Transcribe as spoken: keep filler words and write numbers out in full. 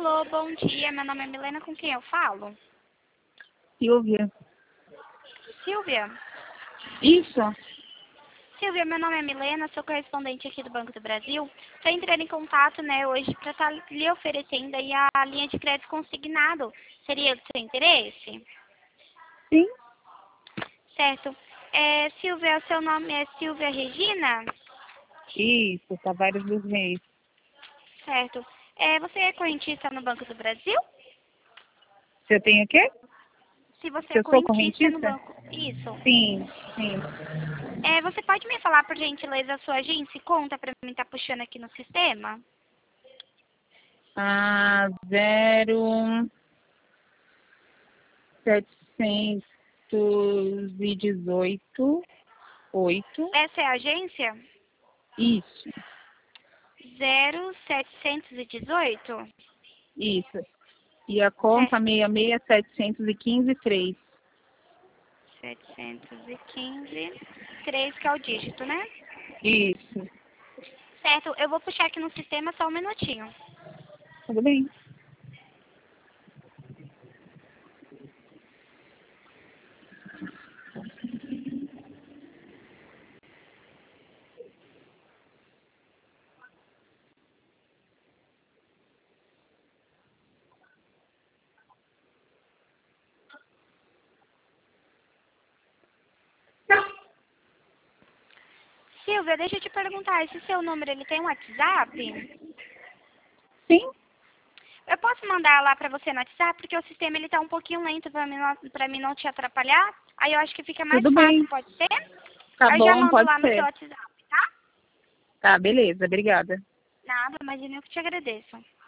Alô, bom dia. Meu nome é Milena, com quem eu falo? Silvia. Silvia? Isso. Silvia, meu nome é Milena, sou correspondente aqui do Banco do Brasil. Estou entrando em contato, né, hoje para estar lhe oferecendo aí a linha de crédito consignado. Seria do seu interesse? Sim. Certo. É, Silvia, seu nome é Silvia Regina? Isso, Tavares dos Reis. Certo. É, você é correntista no Banco do Brasil? Você tem o quê? Se você Se é eu sou correntista no correntista? banco. Isso. Sim, sim. É, você pode me falar, por gentileza, a sua agência e conta para mim estar puxando aqui no sistema? Ah, zero setecentos e dezoito, oito. Essa é a agência? Isso, zero setecentos e dezoito? isso. E a conta Certo. seis seis setecentos e quinze, três. setecentos e quinze, três, que é o dígito, né? Isso. Certo, eu vou puxar aqui no sistema só um minutinho. Tudo bem? Silvia, deixa eu te perguntar, esse seu número, ele tem um WhatsApp? Sim, Eu posso mandar lá pra você no WhatsApp, porque o sistema ele tá um pouquinho lento pra mim, não, pra mim não te atrapalhar. Aí eu acho que fica mais tudo fácil, bem. pode ser? Tá Aí eu já bom, mando pode lá no seu ser. WhatsApp, tá? Tá, beleza, obrigada. Nada, mas eu que te agradeço.